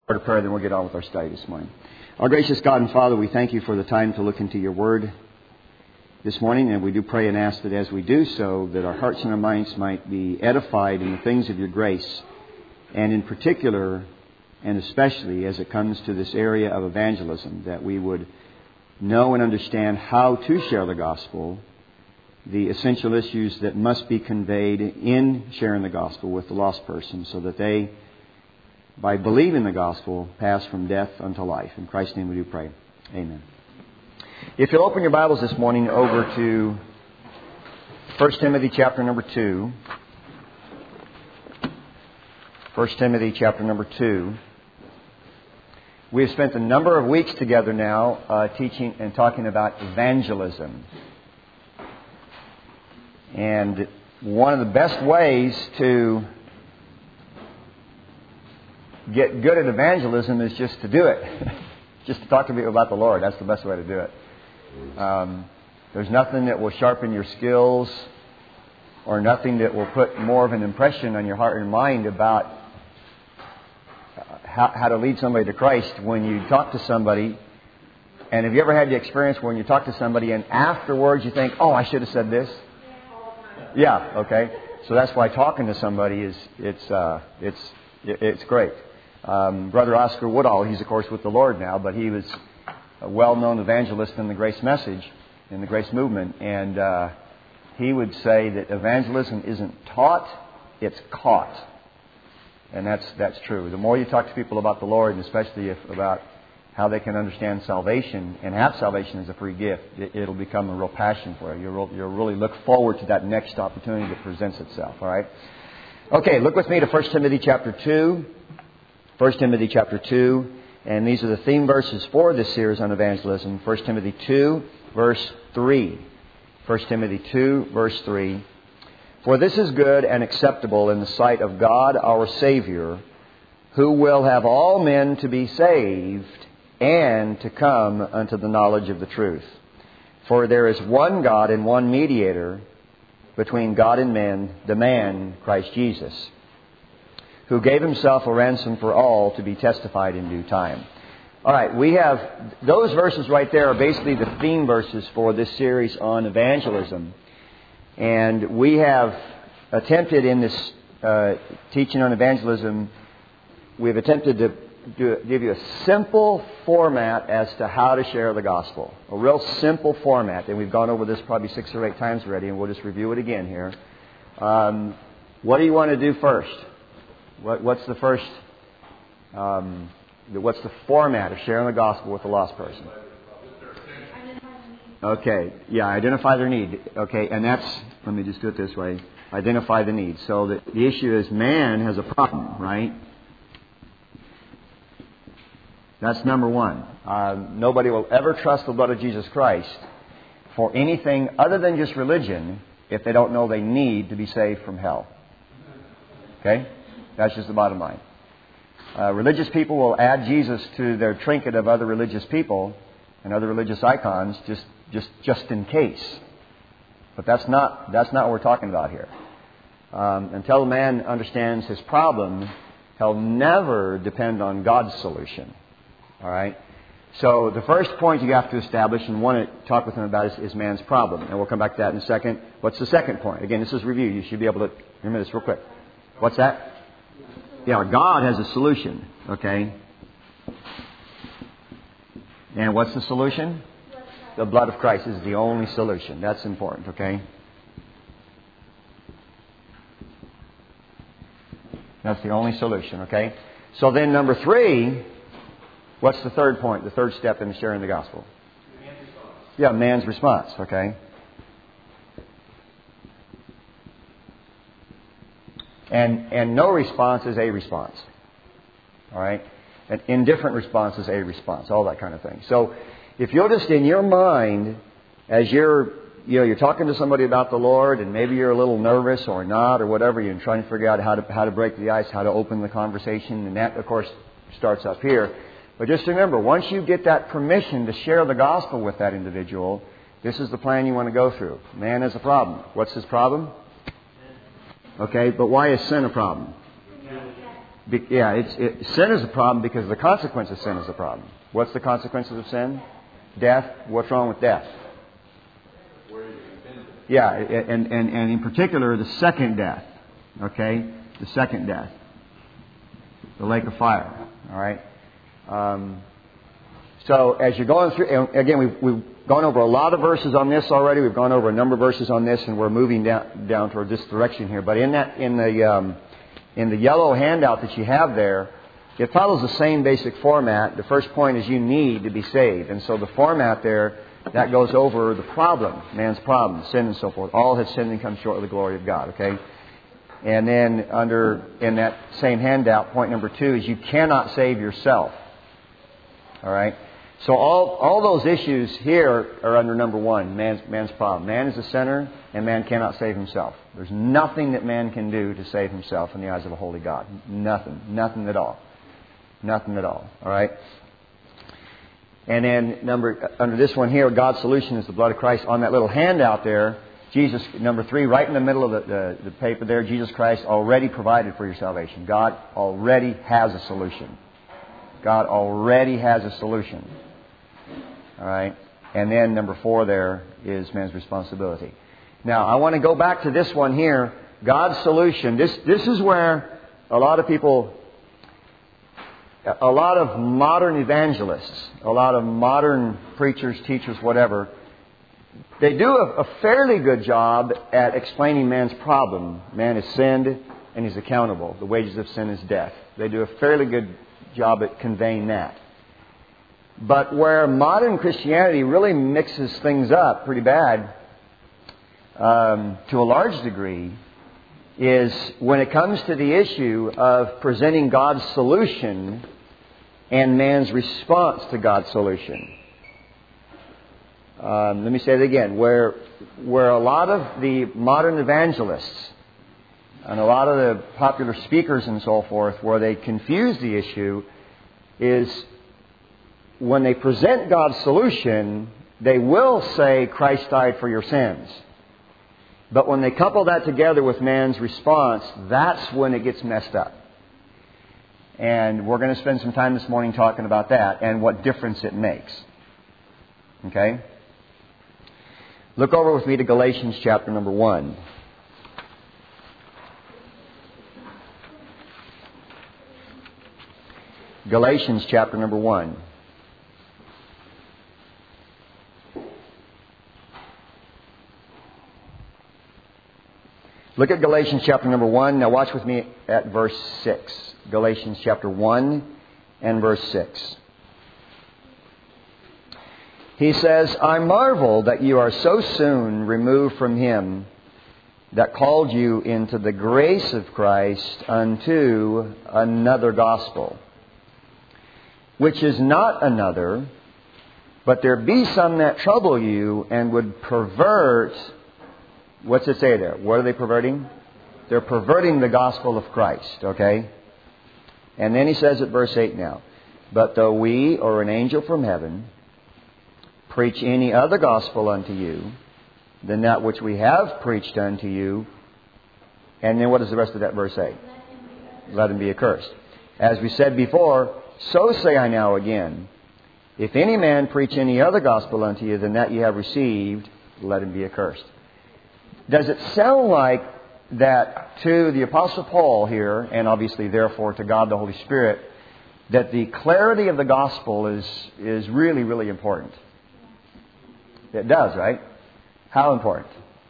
of prayer, then we'll get on with our study this morning. Our gracious God and Father, we thank you for the time to look into your Word this morning, and we do pray and ask that as we do so, that our hearts and our minds might be edified in the things of your grace, and in particular and especially as it comes to this area of evangelism, that we would know and understand how to share the gospel, the essential issues that must be conveyed in sharing the gospel with the lost person, so that they, by believing the gospel, pass from death unto life. In Christ's name we do pray. Amen. If you'll open your Bibles this morning over to 1 Timothy chapter number 2. 1 Timothy chapter number 2. We have spent a number of weeks together now teaching and talking about evangelism. And one of the best ways to get good at evangelism is just to do it. Just to talk to people about the Lord. That's the best way to do it. There's nothing that will sharpen your skills or nothing that will put more of an impression on your heart and mind about how to lead somebody to Christ when you talk to somebody. And have you ever had the experience when you talk to somebody and afterwards you think, oh, I should have said this? Yeah, okay. So that's why talking to somebody it's great. Brother Oscar Woodall, he's of course with the Lord now, but he was a well-known evangelist in the Grace Message, in the Grace Movement, and he would say that evangelism isn't taught, it's caught. And that's true. The more you talk to people about the Lord, and especially about how they can understand salvation and have salvation as a free gift, it'll become a real passion for you. You'll really look forward to that next opportunity that presents itself. All right? Okay, look with me to 1 Timothy chapter 2. 1 Timothy chapter 2. And these are the theme verses for this series on evangelism. 1 Timothy 2, verse 3. 1 Timothy 2, verse 3. For this is good and acceptable in the sight of God our Savior, who will have all men to be saved and to come unto the knowledge of the truth. For there is one God and one mediator between God and men, the man Christ Jesus, who gave himself a ransom for all to be testified in due time. All right, we have those verses right there are basically the theme verses for this series on evangelism. And we have attempted in this teaching on evangelism, we've attempted to give you a simple format as to how to share the gospel. A real simple format. And we've gone over this probably 6 or 8 times already, and we'll just review it again here. What do you want to do first? What's the first? What's the format of sharing the gospel with a lost person? Okay, yeah, identify their need. Okay, and that's, let me just do it this way. Identify the need. So the issue is man has a problem, right? That's number one. Nobody will ever trust the blood of Jesus Christ for anything other than just religion if they don't know they need to be saved from hell. Okay? That's just the bottom line. Religious people will add Jesus to their trinket of other religious people and other religious icons just in case. But that's not what we're talking about here. Until a man understands his problem, he'll never depend on God's solution. All right? So the first point you have to establish and want to talk with him about is man's problem. And we'll come back to that in a second. What's the second point? Again, this is review. You should be able to remember this real quick. What's that? Yeah, God has a solution. Okay? And what's the solution? The blood of Christ is the only solution. That's important, okay? That's the only solution, okay? So then number 3, what's the third point? The third step in sharing the gospel? Man's response. Yeah, man's response, okay? And no response is a response. All right? An indifferent response is a response. All that kind of thing. So if you'll just in your mind, as you're talking to somebody about the Lord, and maybe you're a little nervous or not or whatever, you're trying to figure out how to break the ice, how to open the conversation, and that, of course, starts up here. But just remember, once you get that permission to share the gospel with that individual, this is the plan you want to go through. Man has a problem. What's his problem? Okay, but why is sin a problem? Sin is a problem because the consequence of sin is a problem. What's the consequences of sin? Death. What's wrong with death? Yeah, and in particular, the second death. Okay? The second death. The lake of fire. All right? So as you're going through, and again, we've gone over a lot of verses on this already. We've gone over a number of verses on this, and we're moving down toward this direction here. But in the yellow handout that you have there, it follows the same basic format. The first point is you need to be saved. And so the format there, that goes over the problem, man's problem, sin and so forth. All have sinned and come short of the glory of God, okay? And then in that same handout, point number 2 is you cannot save yourself. All right? So all those issues here are under number 1, man's problem. Man is a sinner, and man cannot save himself. There's nothing that man can do to save himself in the eyes of a holy God. Nothing at all. Nothing at all. All right? And then under this one here, God's solution is the blood of Christ. On that little handout there, Jesus, number 3, right in the middle of the paper there, Jesus Christ already provided for your salvation. God already has a solution. God already has a solution. All right? And then number 4 there is man's responsibility. Now, I want to go back to this one here. God's solution. This is where a lot of people, a lot of modern evangelists, a lot of modern preachers, teachers, whatever, they do a fairly good job at explaining man's problem. Man has sinned and he's accountable. The wages of sin is death. They do a fairly good job at conveying that. But where modern Christianity really mixes things up pretty bad, to a large degree, is when it comes to the issue of presenting God's solution and man's response to God's solution. Let me say it again. Where a lot of the modern evangelists and a lot of the popular speakers and so forth, where they confuse the issue, is when they present God's solution, they will say Christ died for your sins. But when they couple that together with man's response, that's when it gets messed up. And we're going to spend some time this morning talking about that and what difference it makes. Okay? Look over with me to Galatians chapter number 1. Galatians chapter number 1. Look at Galatians chapter number 1. Now watch with me at verse 6. Galatians chapter 1 and verse 6. He says, I marvel that you are so soon removed from Him that called you into the grace of Christ unto another gospel, which is not another, but there be some that trouble you and would pervert. What's it say there? What are they perverting? They're perverting the gospel of Christ, okay? And then he says at verse 8 now, but though we or an angel from heaven preach any other gospel unto you than that which we have preached unto you, and then what does the rest of that verse say? Let him be accursed. As we said before, so say I now again, if any man preach any other gospel unto you than that you have received, let him be accursed. Does it sound like that to the Apostle Paul here, and obviously therefore to God the Holy Spirit, that the clarity of the gospel is really, really important? It does, right? How important?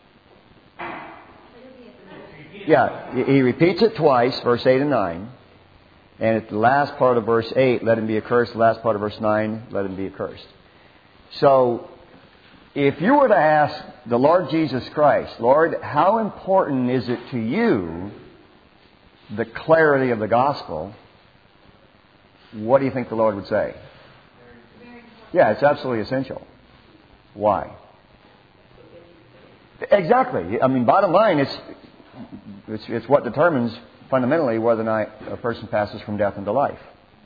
Yeah, he repeats it twice, verse 8 and 9. And at the last part of verse 8, let him be accursed. The last part of verse 9, let him be accursed. So, if you were to ask the Lord Jesus Christ, Lord, how important is it to you, the clarity of the gospel, what do you think the Lord would say? Yeah, it's absolutely essential. Why? Exactly. I mean, bottom line, it's what determines fundamentally whether or not a person passes from death into life.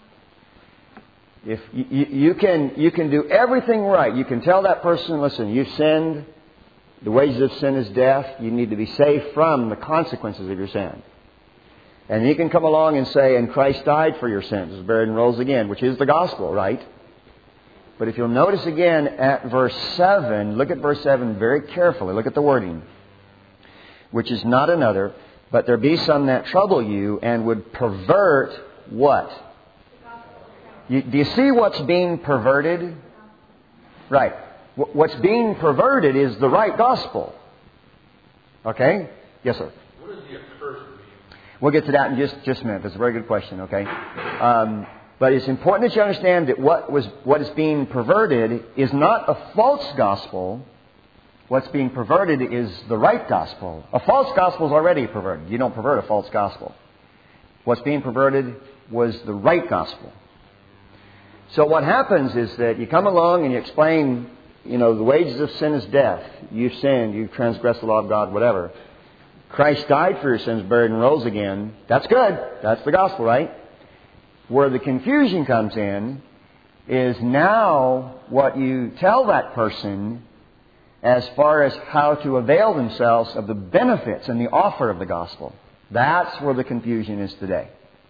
If you can do everything right, you can tell that person, listen, you've sinned. The wages of sin is death. You need to be saved from the consequences of your sin. And you can come along and say, and Christ died for your sins, was buried and rose again, which is the gospel, right? But if you'll notice again at verse 7, look at verse 7 very carefully. Look at the wording. Which is not another, but there be some that trouble you and would pervert what? Do you see what's being perverted? Right. What's being perverted is the right gospel. Okay? Yes, sir. What does the accursed mean? We'll get to that in just a minute. That's a very good question, okay? But it's important that you understand that what is being perverted is not a false gospel. What's being perverted is the right gospel. A false gospel is already perverted. You don't pervert a false gospel. What's being perverted was the right gospel. So what happens is that you come along and you explain, the wages of sin is death. You've sinned, you've transgressed the law of God, whatever. Christ died for your sins, buried and rose again. That's good. That's the gospel, right? Where the confusion comes in is now what you tell that person as far as how to avail themselves of the benefits and the offer of the gospel. That's where the confusion is today.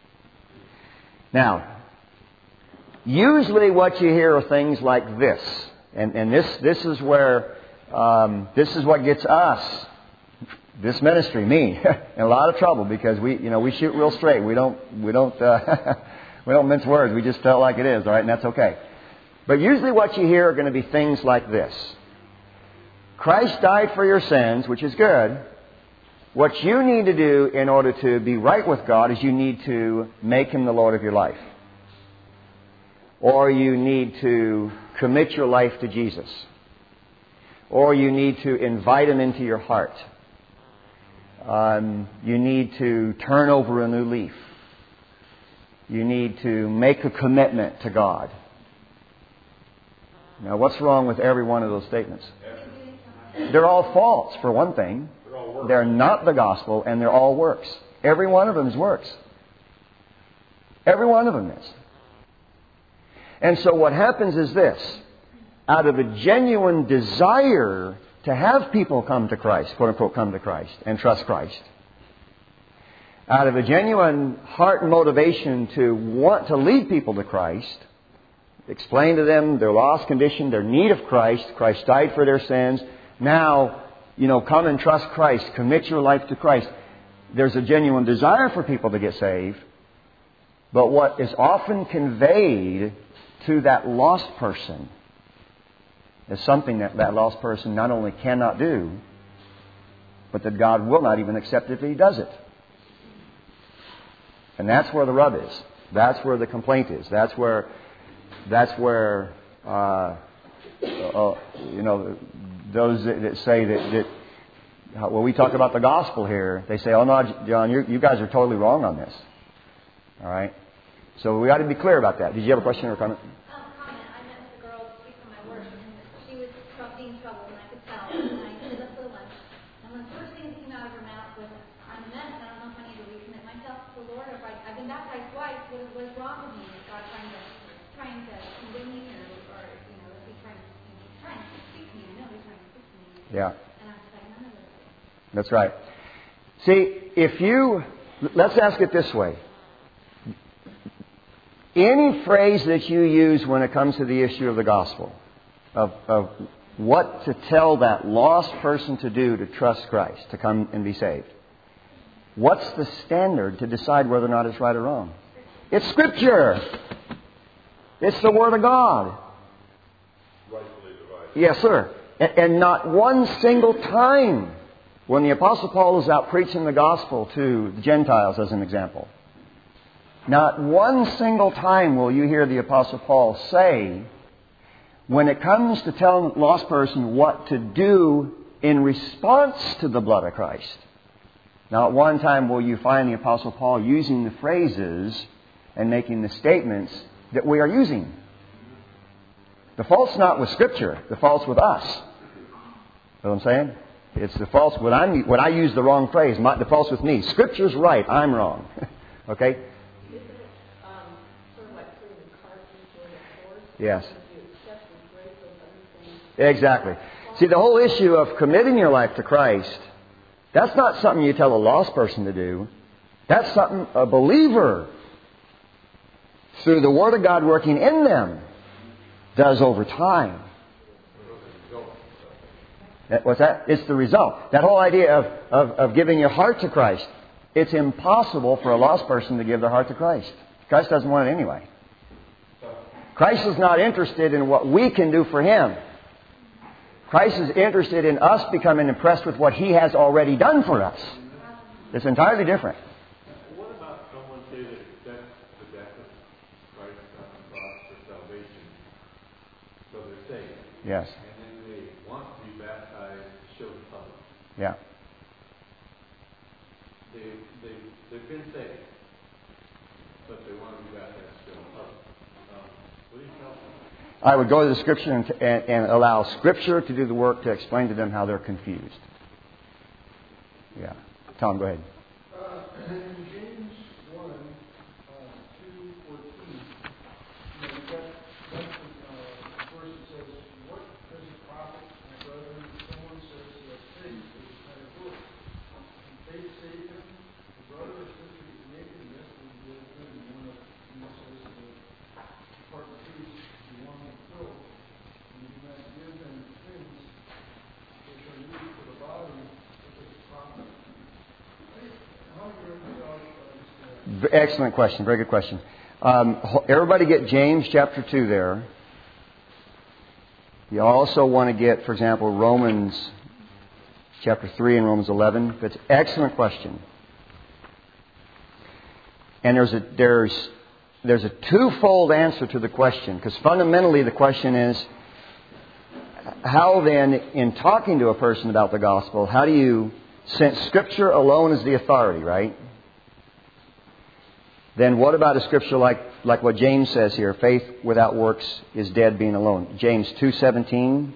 Now, usually what you hear are things like this. And this is where, this is what gets us, this ministry, me, in a lot of trouble because we shoot real straight. We don't we don't mince words. We just tell it like it is, all right? And that's okay. But usually what you hear are going to be things like this. Christ died for your sins, which is good. What you need to do in order to be right with God is you need to make Him the Lord of your life. Or you need to commit your life to Jesus. Or you need to invite Him into your heart. You need to turn over a new leaf. You need to make a commitment to God. Now, what's wrong with every one of those statements? They're all false, for one thing. They're not the gospel, and they're all works. Every one of them is works. Every one of them is. And so what happens is this. Out of a genuine desire to have people come to Christ, quote unquote, come to Christ and trust Christ, out of a genuine heart and motivation to want to lead people to Christ, explain to them their lost condition, their need of Christ. Christ died for their sins. Now, come and trust Christ. Commit your life to Christ. There's a genuine desire for people to get saved. But what is often conveyed to that lost person is something that lost person not only cannot do, but that God will not even accept if he does it. And that's where the rub is. That's where the complaint is. That's where those that say that when we talk about the gospel here, they say, "Oh no, John, you guys are totally wrong on this." All right. So we got to be clear about that. Did you have a question or a comment? Comment. I met with a girl this week for my work, and she was being trouble, and I could tell. And I ended up for lunch. And the first thing that came out of her mouth was, "I'm a mess. I don't know if I need to recommit myself to the Lord. Or if I've been baptized twice. What is wrong with me? Is God trying to condemn me, or is He trying to speak to me? I know He's trying to speak to me." Yeah. And I was like, none of this. That's right. See, let's ask it this way. Any phrase that you use when it comes to the issue of the gospel, of what to tell that lost person to do to trust Christ, to come and be saved, what's the standard to decide whether or not it's right or wrong? It's Scripture. It's the Word of God. Rightfully divided. Yes, sir. And not one single time when the Apostle Paul is out preaching the gospel to the Gentiles, as an example, not one single time will you hear the Apostle Paul say, when it comes to telling a lost person what to do in response to the blood of Christ, not one time will you find the Apostle Paul using the phrases and making the statements that we are using. The fault's not with Scripture. The fault's with us. You know what I'm saying? It's the fault's when I use the wrong phrase. The fault's with me. Scripture's right. I'm wrong. Okay? Yes. Exactly. See, the whole issue of committing your life to Christ, that's not something you tell a lost person to do. That's something a believer, through the Word of God working in them, does over time. What's that? It's the result. That whole idea of giving your heart to Christ. It's impossible for a lost person to give their heart to Christ. Christ doesn't want it anyway. Christ is not interested in what we can do for Him. Christ is interested in us becoming impressed with what He has already done for us. It's entirely different. What about someone say that that's the death of Christ on the cross for salvation, so they're saved? Yes. And then they want to be baptized to show the public. Yeah. They've been saved, but they want to be baptized to show the public. What do you tell them? I would go to the Scripture and allow Scripture to do the work to explain to them how they're confused. Yeah. Tom, go ahead. In James 1, 2:14, you've got that verse that says, "What does it profit, my brethren, if someone says he has faith, but he's not at work? Can faith save him? The brother or sister is naked, and yes, we did good, and one of you says to the departed priest, you want to fill, and you do not give them things which are needed for the body, what does it profit?" Excellent question. Very good question. Everybody get James chapter 2 there. You also want to get, for example, Romans chapter 3 and Romans 11. That's an excellent question. And there's a twofold answer to the question, because fundamentally the question is, how then, in talking to a person about the gospel, how do you, since Scripture alone is the authority, right? Then what about a Scripture like what James says here? Faith without works is dead, being alone. James 2:17.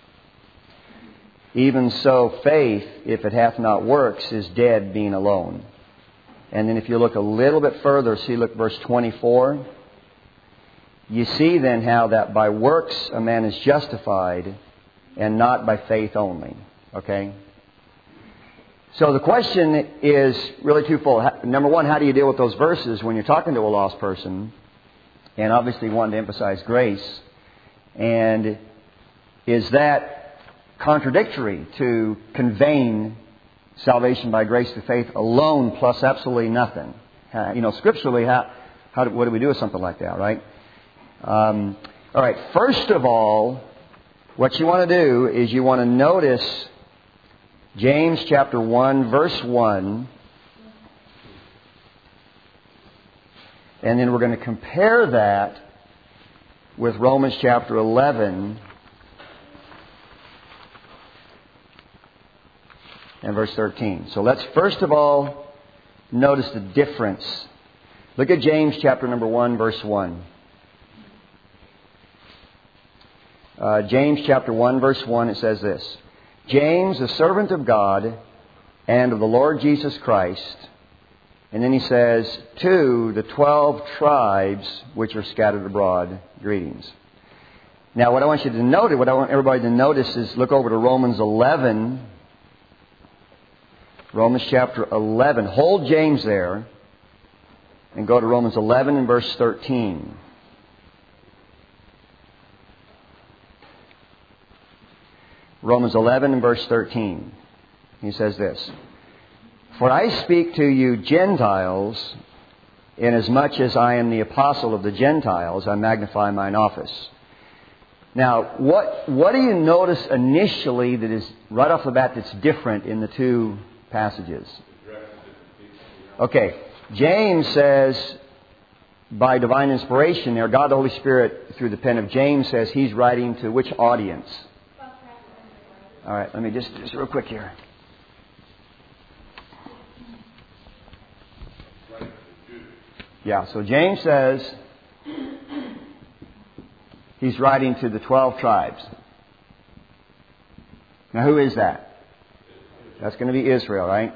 Even so, faith, if it hath not works, is dead, being alone. And then if you look a little bit further, look verse 24. You see then how that by works a man is justified, and not by faith only. Okay? So the question is really twofold. Number one, how do you deal with those verses when you're talking to a lost person? And obviously wanting to emphasize grace. And is that contradictory to conveying salvation by grace through faith alone plus absolutely nothing? Scripturally, what do we do with something like that, right? All right, first of all, what you want to do is you want to notice James chapter 1, verse 1. And then we're going to compare that with Romans chapter 11 and verse 13. So let's first of all notice the difference. Look at James chapter number 1, verse 1. James chapter 1, verse 1, it says this. James, a servant of God and of the Lord Jesus Christ. And then he says, to the 12 tribes which are scattered abroad, greetings. Now what I want everybody to notice is look over to Romans 11. Romans chapter 11. Hold James there and go to Romans 11 and verse 13. Romans 11 and verse 13. He says this. For I speak to you Gentiles, inasmuch as I am the apostle of the Gentiles, I magnify mine office. Now, what do you notice initially that is right off the bat that's different in the two passages? Okay, James says, by divine inspiration there, God the Holy Spirit, through the pen of James, says he's writing to which audience? All right, let me just real quick here. Yeah, so James says he's writing to the 12 tribes. Now, who is that? That's going to be Israel, right?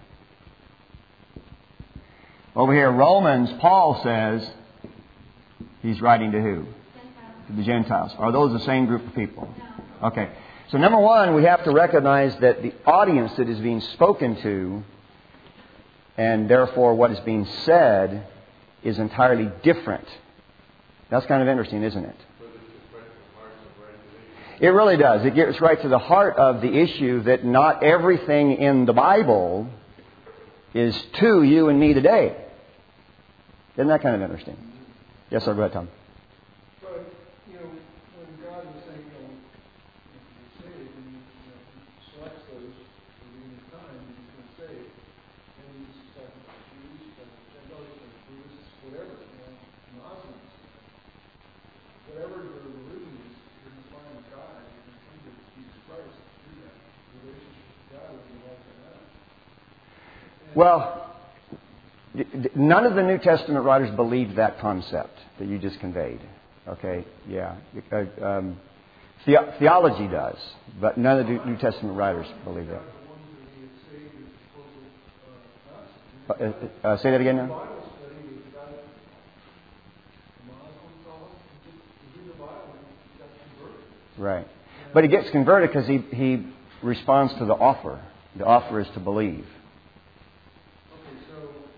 Over here, Romans, Paul says he's writing to who? To the Gentiles. Are those the same group of people? Okay. So number one, we have to recognize that the audience that is being spoken to and therefore what is being said is entirely different. That's kind of interesting, isn't it? It really does. It gets right to the heart of the issue that not everything in the Bible is to you and me today. Isn't that kind of interesting? Yes, sir. Go ahead, Tom. But, when God was saying, if you say it, and he selects those for the end of time, and he's going to say it, and he's talking about Jews, he's talking about Gentiles, he's talking about Buddhists, whatever, Muslims, whatever your religion is, you're going to find God, you're going to come to Jesus Christ through that relationship with God would be like that. Well, none of the New Testament writers believed that concept that you just conveyed. Okay, yeah. Theology does, but none of the New Testament writers believe that. Say that again now. Right. But he gets converted because he responds to the offer. The offer is to believe. Okay, so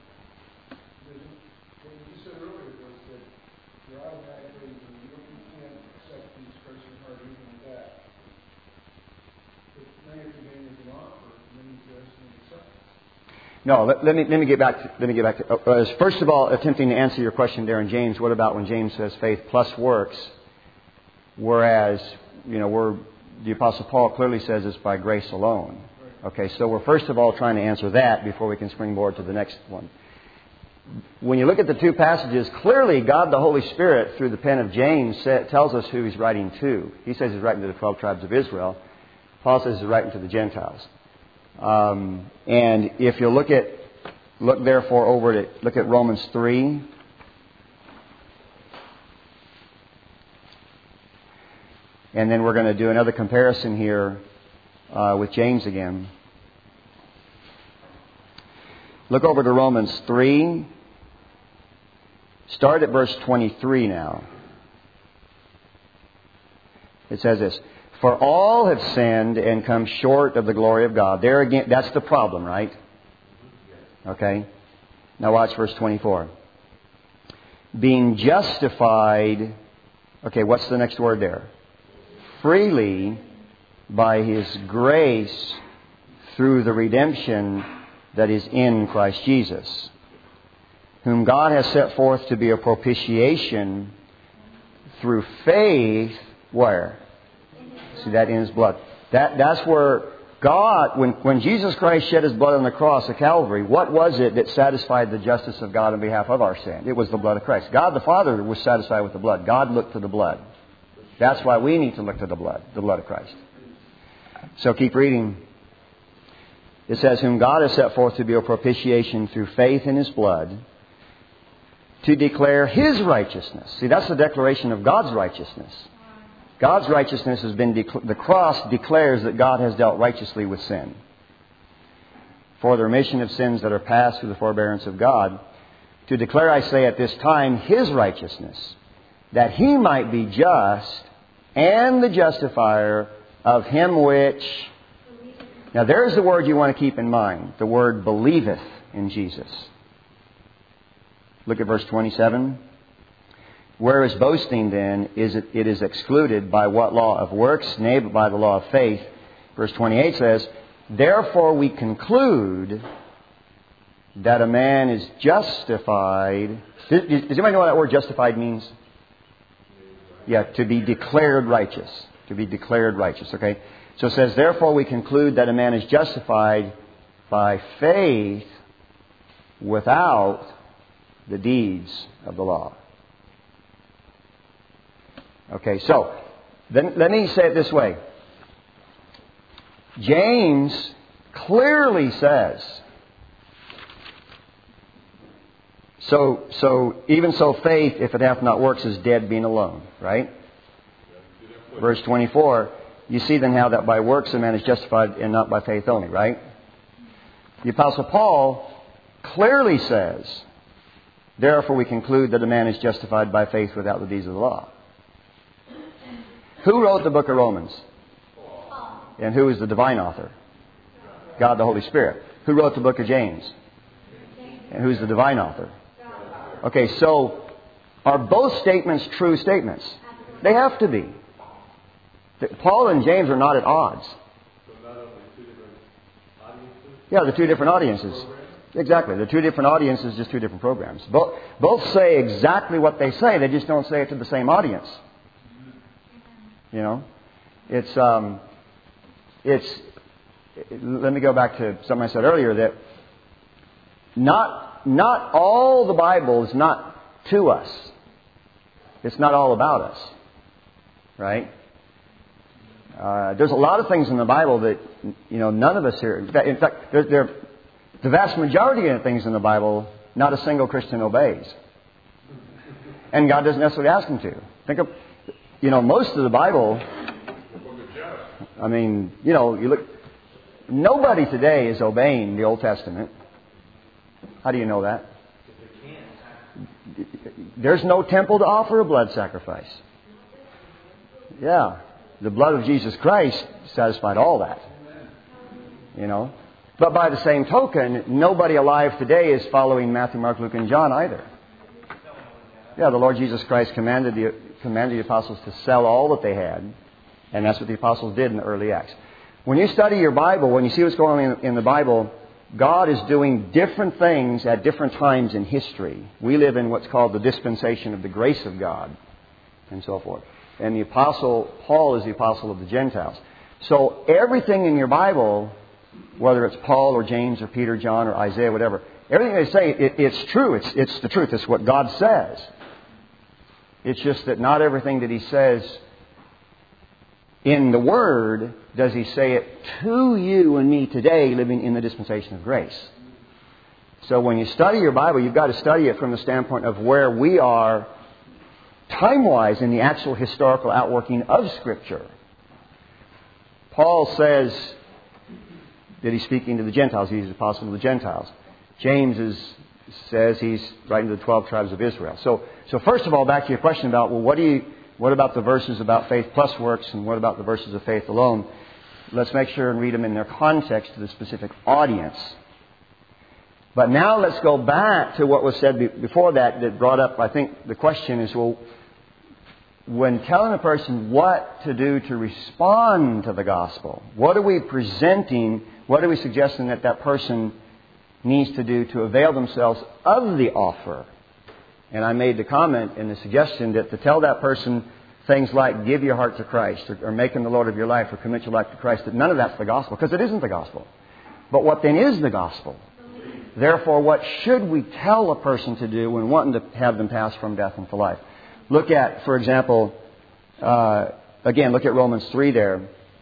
what you said earlier was that you're automatically, you can't accept Jesus Christ in your heart or anything like that. But now you're conveying as an offer, and then you're asking acceptance. No, let me get back to first of all, attempting to answer your question there in James. What about when James says faith plus works, whereas the Apostle Paul clearly says it's by grace alone. Okay, so we're first of all trying to answer that before we can springboard to the next one. When you look at the two passages, clearly God the Holy Spirit, through the pen of James, tells us who He's writing to. He says He's writing to the 12 tribes of Israel. Paul says He's writing to the Gentiles. And if you look at Romans 3. And then we're going to do another comparison here with James again. Look over to Romans 3. Start at verse 23 now. It says this: For all have sinned and come short of the glory of God. There again, that's the problem, right? Okay. Now watch verse 24. Being justified. Okay, what's the next word there? Freely by His grace through the redemption that is in Christ Jesus, whom God has set forth to be a propitiation through faith. Where? See that in His blood. That's where God, when Jesus Christ shed His blood on the cross of Calvary, what was it that satisfied the justice of God on behalf of our sin? It was the blood of Christ. God the Father was satisfied with the blood. God looked to the blood. That's why we need to look to the blood of Christ. So keep reading. It says, whom God has set forth to be a propitiation through faith in His blood, to declare His righteousness. See, that's the declaration of God's righteousness. God's righteousness has been, the cross declares that God has dealt righteously with sin. For the remission of sins that are past through the forbearance of God, to declare, I say, at this time, His righteousness, that He might be just and the justifier of him which... Now there's the word you want to keep in mind. The word believeth in Jesus. Look at verse 27. Whereas boasting then, it is excluded by what law of works? Nay, but by the law of faith. Verse 28 says, therefore we conclude that a man is justified. Does anybody know what that word justified means? Yeah, to be declared righteous. To be declared righteous, okay? So it says, therefore we conclude that a man is justified by faith without the deeds of the law. Okay, so then let me say it this way. James clearly says, so even so faith, if it hath not works, is dead being alone, right? Verse 24, you see then how that by works a man is justified and not by faith only, right? The Apostle Paul clearly says, therefore we conclude that a man is justified by faith without the deeds of the law. Who wrote the book of Romans? And who is the divine author? God the Holy Spirit. Who wrote the book of James? Who's the divine author? Okay, so are both statements true statements? They have to be. Paul and James are not at odds. So not only two different audiences? Yeah, the two different audiences. Exactly. The two different audiences, just two different programs. Both say exactly what they say. They just don't say it to the same audience. You know? Let me go back to something I said earlier, that not all the Bible is not to us. It's not all about us. Right? There's a lot of things in the Bible that, none of us here... In fact, the vast majority of things in the Bible, not a single Christian obeys. And God doesn't necessarily ask them to. Think of, most of the Bible... I mean, you look... Nobody today is obeying the Old Testament. How do you know that? There's no temple to offer a blood sacrifice. Yeah. The blood of Jesus Christ satisfied all that. But by the same token, nobody alive today is following Matthew, Mark, Luke, and John either. Yeah, the Lord Jesus Christ commanded the apostles to sell all that they had. And that's what the apostles did in the early Acts. When you study your Bible, when you see what's going on in the Bible, God is doing different things at different times in history. We live in what's called the dispensation of the grace of God, and so forth. And the Apostle Paul is the apostle of the Gentiles. So everything in your Bible, whether it's Paul or James or Peter, John or Isaiah, whatever, everything they say, it's true. It's the truth. It's what God says. It's just that not everything that He says in the Word does He say it to you and me today living in the dispensation of grace. So when you study your Bible, you've got to study it from the standpoint of where we are time-wise in the actual historical outworking of Scripture. Paul says that he's speaking to the Gentiles. He's the apostle of the Gentiles. James says he's writing to the 12 tribes of Israel. So first of all, back to your question about, what about the verses about faith plus works, and what about the verses of faith alone? Let's make sure and read them in their context to the specific audience. But now let's go back to what was said before that brought up, I think, the question is, when telling a person what to do to respond to the gospel, what are we presenting, what are we suggesting that person needs to do to avail themselves of the offer? And I made the comment and the suggestion that to tell that person things like give your heart to Christ or make Him the Lord of your life or commit your life to Christ, that none of that's the gospel, because it isn't the gospel. But what then is the gospel? Therefore, what should we tell a person to do when wanting to have them pass from death into life? Look at, for example, look at Romans 3 there.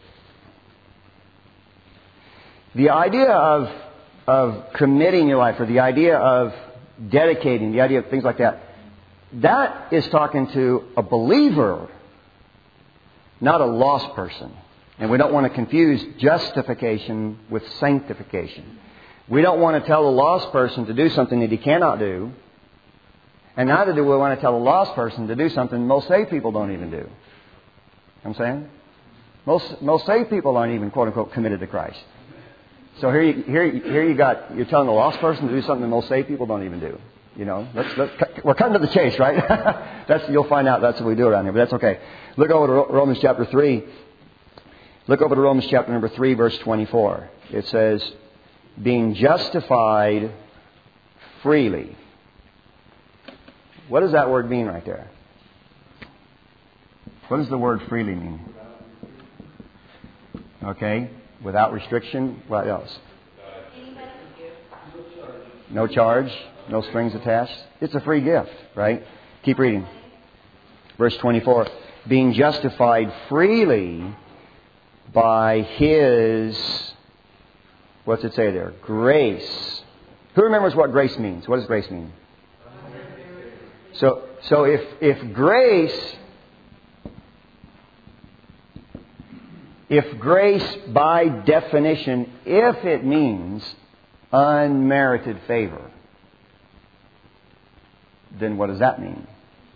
The idea of committing your life, or the idea of dedicating, the idea of things like that, that is talking to a believer, not a lost person. And we don't want to confuse justification with sanctification. We don't want to tell a lost person to do something that he cannot do. And neither do we want to tell a lost person to do something most saved people don't even do. You know what I'm saying? Most saved people aren't even, quote unquote, committed to Christ. So here you're telling a lost person to do something that most saved people don't even do. We're cutting to the chase, right? You'll find out that's what we do around here, but that's okay. Look over to Romans chapter 3. Look over to Romans chapter number 3, verse 24. It says, being justified freely. What does that word mean right there? What does the word freely mean? Okay. Without restriction. What else? No charge. No strings attached. It's a free gift, right? Keep reading. Verse 24. Being justified freely by His, what's it say there? Grace. Who remembers what grace means? What does grace mean? So if grace by definition, if it means unmerited favor, then what does that mean?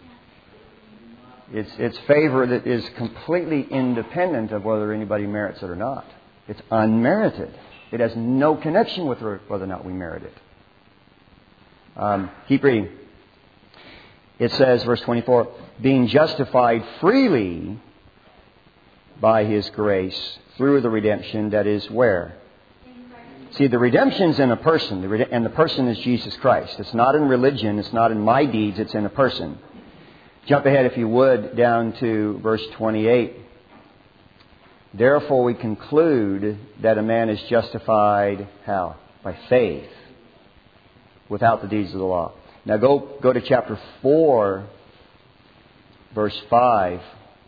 It's favor that is completely independent of whether anybody merits it or not. It's unmerited. It has no connection with whether or not we merit it. Keep reading. It says, verse 24, being justified freely by His grace through the redemption that is where? See, the redemption's in a person, and the person is Jesus Christ. It's not in religion, it's not in my deeds, it's in a person. Jump ahead, if you would, down to verse 28. Therefore we conclude that a man is justified, how? By faith, without the deeds of the law. Now go to chapter 4, verse 5.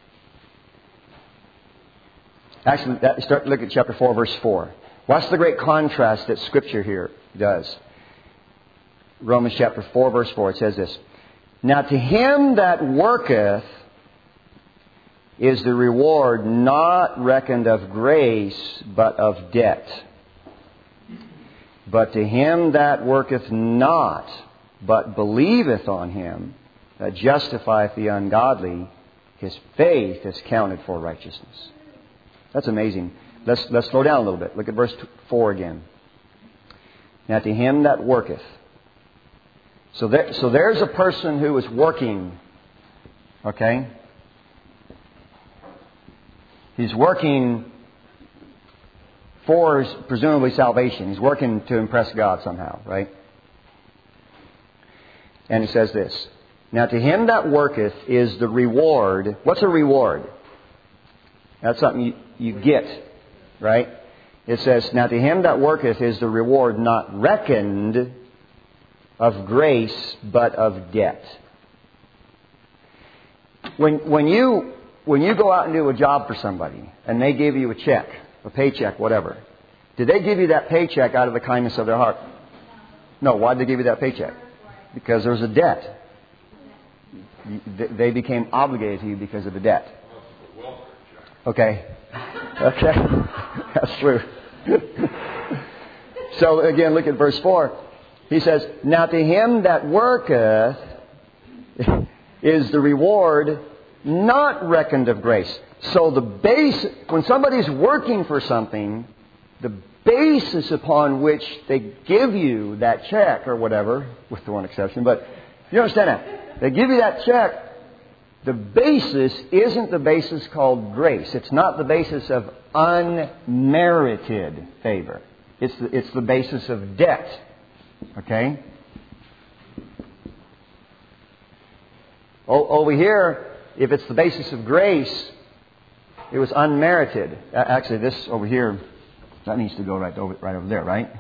Actually, start look at chapter 4, verse 4. Watch the great contrast that Scripture here does. Romans chapter 4, verse 4, it says this. Now to him that worketh is the reward not reckoned of grace, but of debt. But to him that worketh not, but believeth on Him that justifieth the ungodly, his faith is counted for righteousness. That's amazing. Let's slow down a little bit. Look at verse 4 again. Now to him that worketh. So there's a person who is working. Okay? He's working for presumably salvation. He's working to impress God somehow, right? And he says this. Now to him that worketh is the reward. What's a reward? That's something you get, right? It says, now to him that worketh is the reward not reckoned of grace, but of debt. When you go out and do a job for somebody, and they give you a check, a paycheck, whatever, did they give you that paycheck out of the kindness of their heart? No. Why did they give you that paycheck? Because there was a debt. They became obligated to you because of the debt. Okay. That's true. So again, look at verse 4. He says, now to him that worketh is the reward not reckoned of grace. So when somebody's working for something, the basis upon which they give you that check or whatever, with the one exception, but you understand that? They give you that check, the basis isn't the basis called grace. It's not the basis of unmerited favor. It's the basis of debt. Okay? Over here, if it's the basis of grace, it was unmerited. Actually, this over here, that needs to go right over there, right?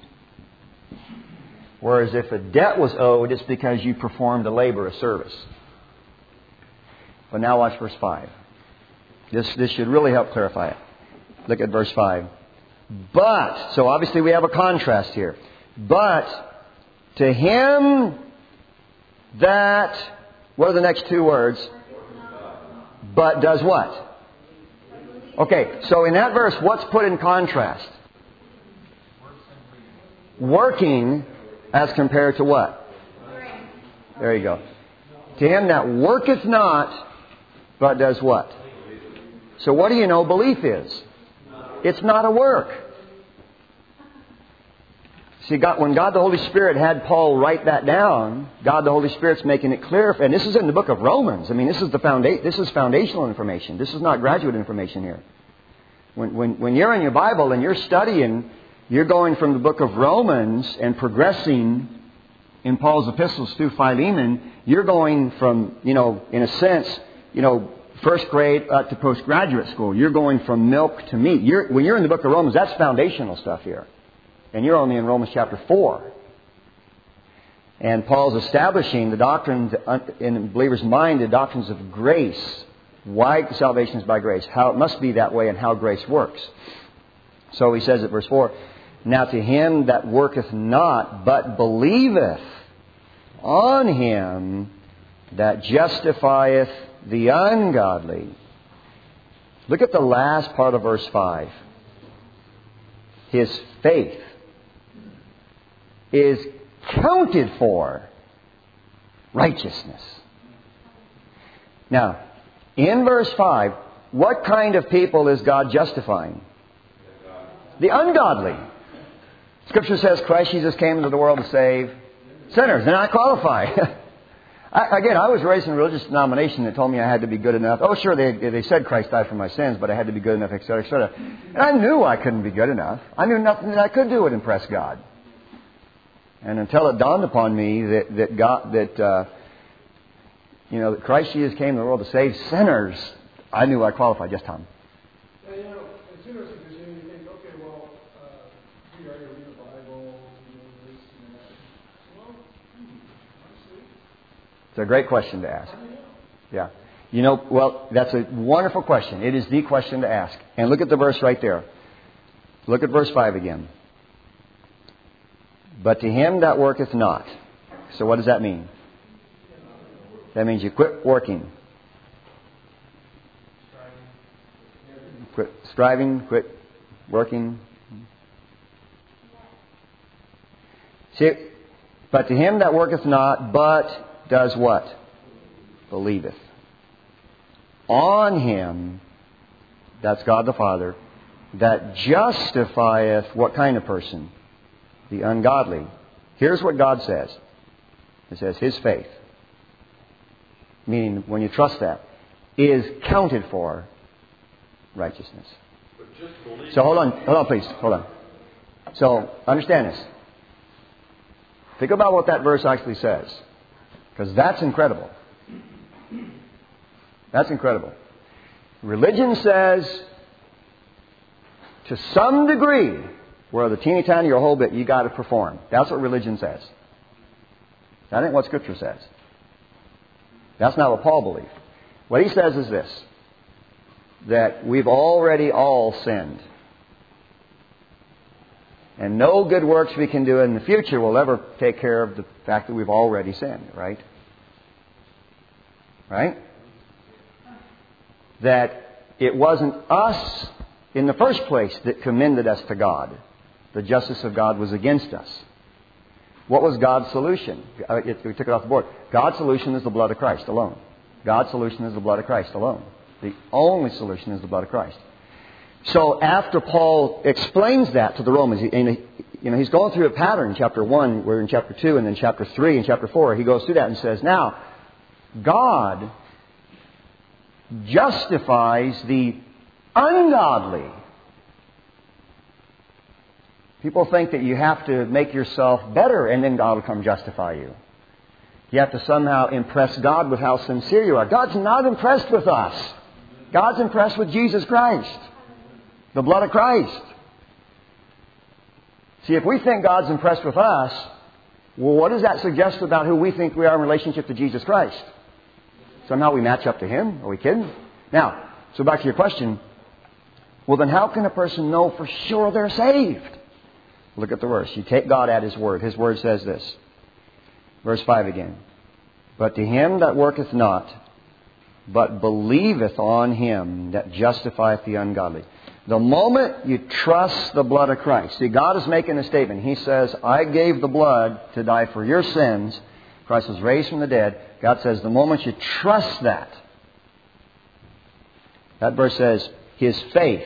Whereas if a debt was owed, it's because you performed a labor, a service. But now watch verse 5. This should really help clarify it. Look at verse 5. But, so obviously we have a contrast here. But to him that, what are the next two words? But does what? Okay, so in that verse, what's put in contrast? Working as compared to what? There you go. To him that worketh not, but does what? So what do you know belief is? It's not a work. See, when God the Holy Spirit had Paul write that down, God the Holy Spirit's making it clear. And this is in the book of Romans. I mean, this is foundational information. This is not graduate information here. When you're in your Bible and you're studying, you're going from the book of Romans and progressing in Paul's epistles through Philemon. You're going from, in a sense, first grade up to postgraduate school. You're going from milk to meat. When you're in the book of Romans, that's foundational stuff here. And you're only in Romans chapter 4. And Paul's establishing the doctrines in the believer's mind, the doctrines of grace. Why salvation is by grace. How it must be that way and how grace works. So he says at verse 4, now to him that worketh not, but believeth on him that justifieth the ungodly. Look at the last part of verse 5. His faith is counted for righteousness. Now, in verse 5, what kind of people is God justifying? The ungodly. Scripture says Christ Jesus came into the world to save Sinners, then I qualify. I was raised in a religious denomination that told me I had to be good enough. Oh, sure, they said Christ died for my sins, but I had to be good enough, etc., etc. And I knew I couldn't be good enough. I knew nothing that I could do would impress God. And until it dawned upon me that Christ Jesus came in the world to save sinners, I knew I qualified. Yes, Tom. Yeah, it's interesting because you think, okay, well, we already read the Bible, this and that. Well, honestly. It's a great question to ask. Yeah. Well, that's a wonderful question. It is the question to ask. And look at the verse right there. Look at verse 5 again. But to him that worketh not. So what does that mean? That means you quit working. Quit striving, quit working. See, but to him that worketh not, but does what? Believeth. On him, that's God the Father, that justifieth what kind of person? The ungodly. Here's what God says. It says his faith, meaning when you trust that, is counted for righteousness. So hold on please, hold on. So understand this. Think about what that verse actually says, because that's incredible. That's incredible. Religion says, to some degree, where the teeny tiny or whole bit, you got to perform. That's what religion says. That ain't what Scripture says. That's not what Paul believed. What he says is this, that we've already all sinned. And no good works we can do in the future will ever take care of the fact that we've already sinned, right? Right? That it wasn't us in the first place that commended us to God. The justice of God was against us. What was God's solution? We took it off the board. God's solution is the blood of Christ alone. God's solution is the blood of Christ alone. The only solution is the blood of Christ. So after Paul explains that to the Romans, he's going through a pattern in chapter 1, we're in chapter 2, and then chapter 3 and chapter 4. He goes through that and says, now, God justifies the ungodly. People think that you have to make yourself better and then God will come justify you. You have to somehow impress God with how sincere you are. God's not impressed with us. God's impressed with Jesus Christ. The blood of Christ. See, if we think God's impressed with us, well, what does that suggest about who we think we are in relationship to Jesus Christ? Somehow we match up to Him? Are we kidding? Now, so back to your question. Well, then how can a person know for sure they're saved? Look at the verse. You take God at His word. His word says this. Verse 5 again. But to him that worketh not, but believeth on him that justifieth the ungodly. The moment you trust the blood of Christ. See, God is making a statement. He says, I gave the blood to die for your sins. Christ was raised from the dead. God says, the moment you trust that verse says, his faith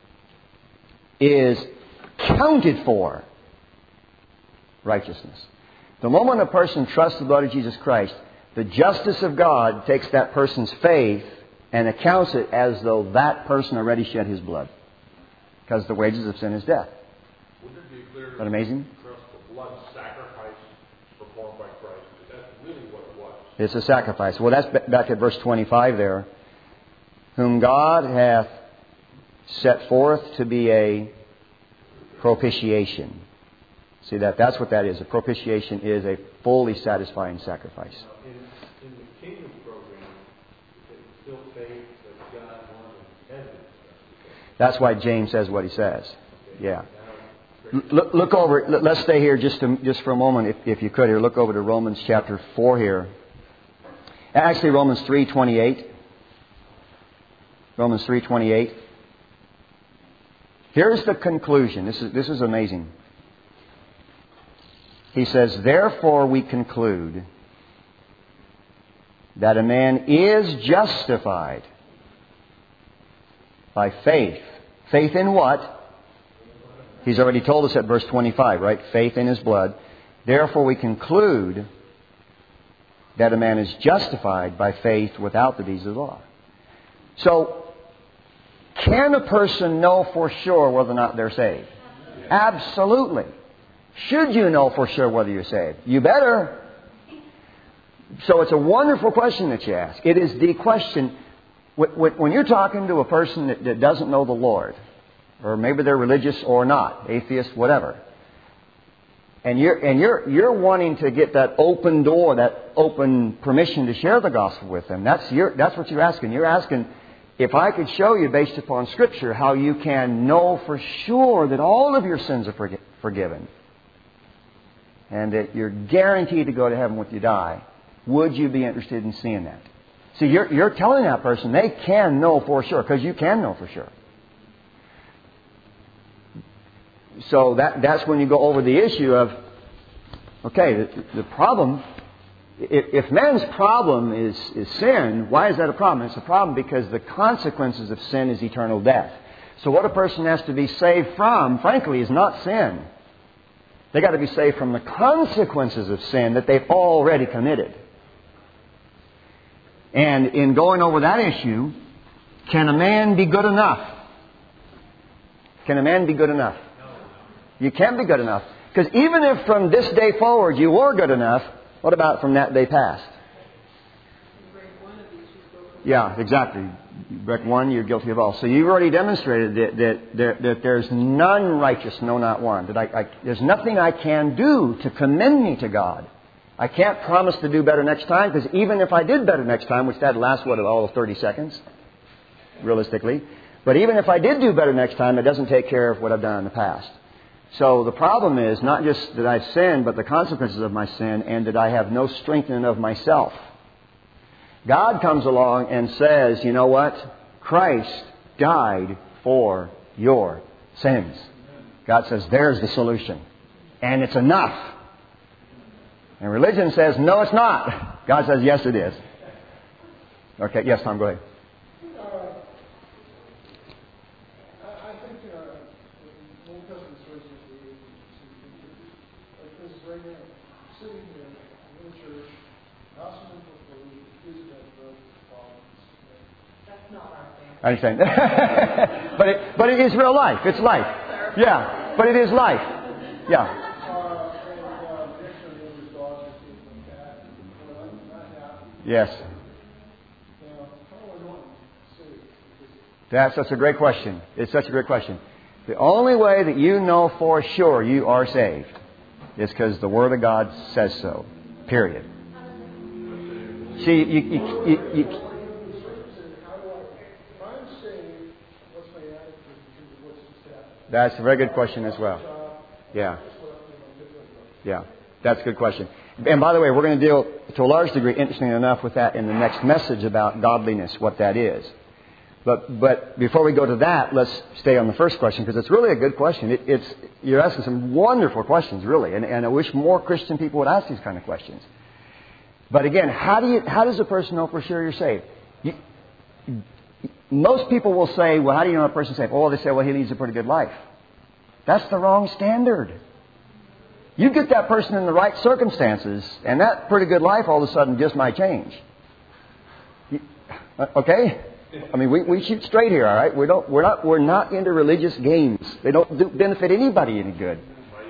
is counted for righteousness. The moment a person trusts the blood of Jesus Christ, the justice of God takes that person's faith and accounts it as though that person already shed his blood. Because the wages of sin is death. Wouldn't it be clear Isn't that amazing? Trust the blood sacrifice performed by Christ? That's really what it was. It's a sacrifice. Well, that's back at verse 25 there. Whom God hath set forth to be a propitiation. See, that's what that is. A propitiation is a fully satisfying sacrifice. In the kingdom program, it's still faith that God wanted evidence. That's why James says what he says. Yeah. Look over. Let's stay here just for a moment, if you could. Here, look over to Romans chapter 4 here. Actually, Romans 3:28. Romans 3:28. Here's the conclusion. This is amazing. He says, therefore we conclude that a man is justified by faith. Faith in what? He's already told us at verse 25, right? Faith in His blood. Therefore we conclude that a man is justified by faith without the deeds of the law. So, can a person know for sure whether or not they're saved? Absolutely. Should you know for sure whether you're saved? You better. So it's a wonderful question that you ask. It is the question. When you're talking to a person that doesn't know the Lord, or maybe they're religious or not, atheist, whatever, and you're wanting to get that open door, that open permission to share the gospel with them, that's what you're asking. You're asking, if I could show you based upon Scripture how you can know for sure that all of your sins are forgiven and that you're guaranteed to go to heaven when you die, would you be interested in seeing that? See, you're telling that person they can know for sure, because you can know for sure. So that's when you go over the issue of, okay, the problem, if man's problem is sin, why is that a problem? It's a problem because the consequences of sin is eternal death. So what a person has to be saved from, frankly, is not sin. They've got to be saved from the consequences of sin that they've already committed. And in going over that issue, can a man be good enough? Can a man be good enough? You can't be good enough. Because even if from this day forward you were good enough, what about from that day past? Yeah, exactly. You break one, you're guilty of all. So you've already demonstrated that there's none righteous, no, not one. There's nothing I can do to commend me to God. I can't promise to do better next time, because even if I did better next time, which that'd last, all of 30 seconds, realistically. But even if I did do better next time, it doesn't take care of what I've done in the past. So the problem is not just that I've sinned, but the consequences of my sin, and that I have no strength in and of myself. God comes along and says, you know what? Christ died for your sins. God says, there's the solution. And it's enough. And religion says, no, it's not. God says, yes, it is. Okay, yes, Tom, go ahead. I think the Old Testament sources like this right now, sitting here in the church, asking for food, using that broken problems. That's not our family. I understand. but it is real life. It's life. Yeah, but it is life. Yeah. Yes. That's a great question. It's such a great question. The only way that you know for sure you are saved is because the Word of God says so. Period. See, that's a very good question as well. Yeah. Yeah. That's a good question. And by the way, we're going to deal, to a large degree, interestingly enough, with that in the next message about godliness, what that is. But before we go to that, let's stay on the first question, because it's really a good question. You're asking some wonderful questions, really, and I wish more Christian people would ask these kind of questions. But again, how does a person know for sure you're saved? Most people will say, well, how do you know a person's saved? Oh, they say, well, he leads a pretty good life. That's the wrong standard. You get that person in the right circumstances, and that pretty good life all of a sudden just might change. Okay? I mean, we shoot straight here, all right? We're not into religious games. They don't benefit anybody any good.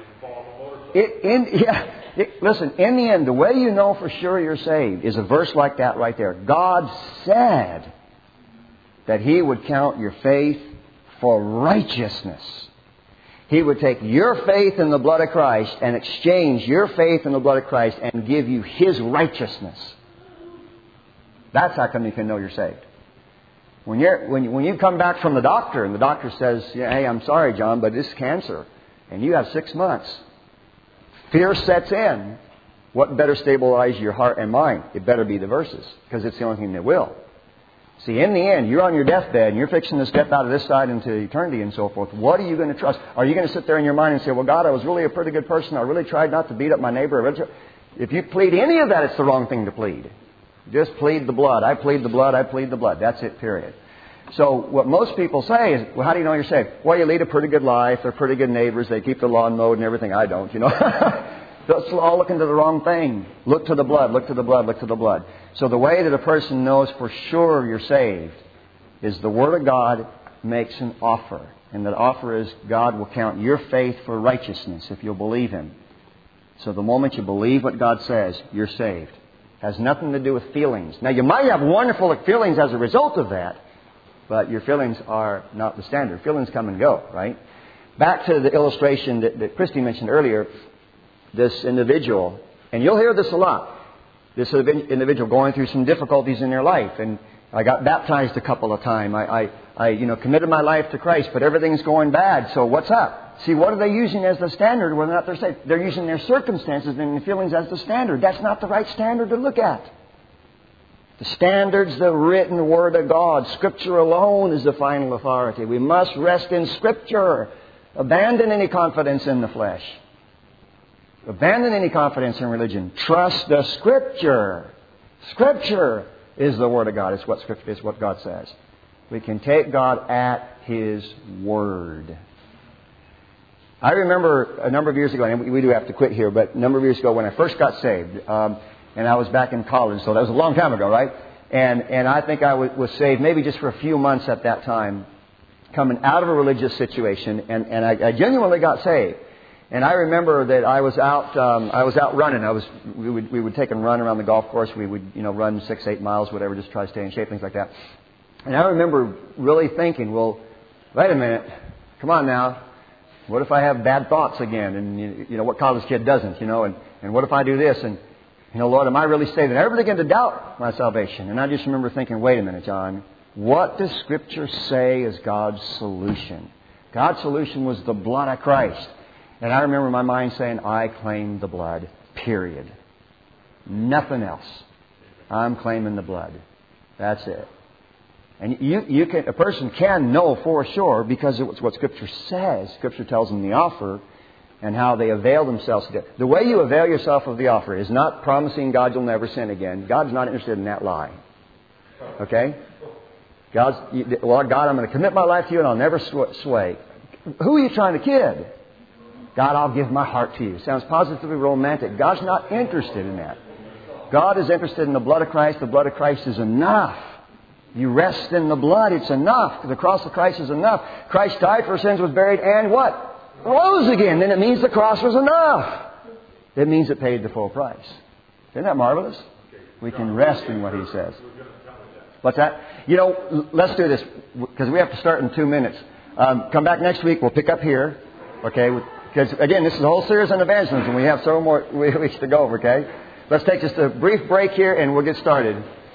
Listen, in the end, the way you know for sure you're saved is a verse like that right there. God said that He would count your faith for righteousness. He would take your faith in the blood of Christ and exchange your faith in the blood of Christ and give you His righteousness. That's how come you can know you're saved. When you come back from the doctor and the doctor says, hey, I'm sorry, John, but this is cancer, and you have 6 months, fear sets in. What better stabilize your heart and mind? It better be the verses, because it's the only thing that will. See, in the end, you're on your deathbed and you're fixing to step out of this side into eternity and so forth. What are you going to trust? Are you going to sit there in your mind and say, well, God, I was really a pretty good person. I really tried not to beat up my neighbor. If you plead any of that, it's the wrong thing to plead. Just plead the blood. I plead the blood. I plead the blood. That's it, period. So what most people say is, well, how do you know you're saved? Well, you lead a pretty good life. They're pretty good neighbors. They keep the lawn mowed and everything. I don't, Let's all look into the wrong thing. Look to the blood, look to the blood, look to the blood. So the way that a person knows for sure you're saved is the Word of God makes an offer. And that offer is God will count your faith for righteousness if you'll believe Him. So the moment you believe what God says, you're saved. Has nothing to do with feelings. Now you might have wonderful feelings as a result of that, but your feelings are not the standard. Feelings come and go, right? Back to the illustration that Christy mentioned earlier, this individual, and you'll hear this a lot, this individual going through some difficulties in their life. And I got baptized a couple of times. I committed my life to Christ, but everything's going bad. So what's up? See, what are they using as the standard whether or not they're saved? They're using their circumstances and their feelings as the standard. That's not the right standard to look at. The standard's the written Word of God. Scripture alone is the final authority. We must rest in Scripture. Abandon any confidence in the flesh. Abandon any confidence in religion. Trust the Scripture. Scripture is the Word of God. It's what Scripture is, what God says. We can take God at His Word. I remember a number of years ago, and we do have to quit here, but a number of years ago when I first got saved, and I was back in college, so that was a long time ago, right? And I think I was saved maybe just for a few months at that time, coming out of a religious situation, and I genuinely got saved. And I remember that I was out running. We would take and run around the golf course. We would, run 6-8 miles, whatever, just try to stay in shape, things like that. And I remember really thinking, well, wait a minute, come on now. What if I have bad thoughts again? And, what college kid doesn't, and what if I do this? And, Lord, am I really saved? And I ever began to doubt my salvation. And I just remember thinking, wait a minute, John, what does Scripture say is God's solution? God's solution was the blood of Christ. And I remember my mind saying, I claim the blood, period. Nothing else. I'm claiming the blood. That's it. And a person can know for sure because it's what Scripture says. Scripture tells them the offer and how they avail themselves of it. The way you avail yourself of the offer is not promising God you'll never sin again. God's not interested in that lie. Okay? God, I'm going to commit my life to you and I'll never sway. Who are you trying to kid? God, I'll give my heart to you. Sounds positively romantic. God's not interested in that. God is interested in the blood of Christ. The blood of Christ is enough. You rest in the blood. It's enough. The cross of Christ is enough. Christ died for sins, was buried, and what? Rose again. Then it means the cross was enough. It means it paid the full price. Isn't that marvelous? We can rest in what He says. What's that? Let's do this because we have to start in 2 minutes. Come back next week. We'll pick up here. Okay? Because, again, this is a whole series on evangelism. We have several more weeks to go over, okay? Let's take just a brief break here and we'll get started.